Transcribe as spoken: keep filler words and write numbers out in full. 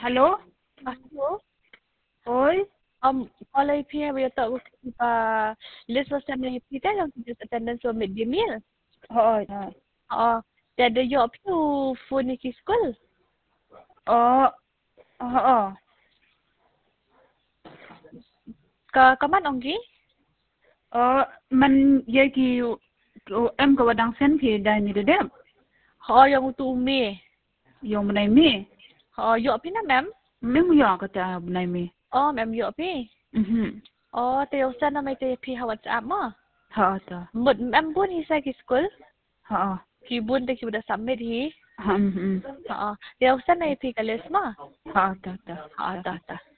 Halo? Aku, Oi? um, kalau I P yang boleh tahu kita list pasal I P kan yang kita attendance for midday meal. Oo. Oo. Oo. Tiada job tu phone ni ke school. Oo. Oo. Ka kaman onggi? Ờ, mình dây thì em có đang xem thì đây như thế đấy. Ha yang untuk umi. Yung bên này mi. Ha job pi na ma'am? Mình muốnយកទៅbên này mi. Oh, ma'am job pi. Mhm. Oh, tayo sa na may tayo pi ha WhatsApp mo. Hả ta. Mud ma'am bun hi sa ke school. Hả. Ki bun ta ki budak submit hi. Mhm. Ha. Tayo sa na I P ka list mo. Hả ta ta. Ha ta ta.